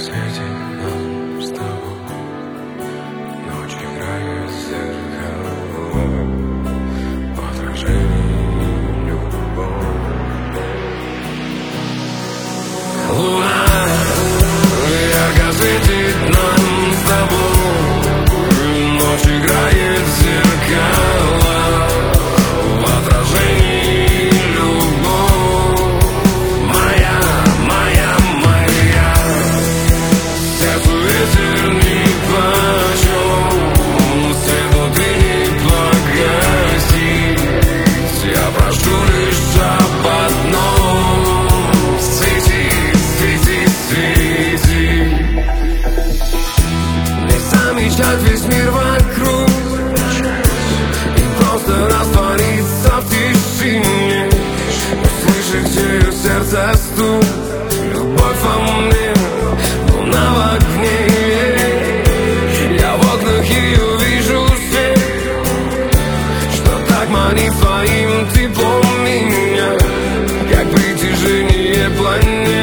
светит нам с тобой, ночь играет в зеркало, в отражении любовь. Луна ярко светит нам с тобой, ночь играет в зеркало, в отражении любовь. Моя, моя, моя, сердцу ветер нипочем, свету ты не погаси. Я прошу лишь об одном: свети, свети, свети. Не замечать весь мир вокруг и просто раствориться в тишине, услышать, где ее сердце стук. Любовь во мне, луна в окне, я в окнах ее вижу свет, что так манит своим теплом меня, как притяжение планет.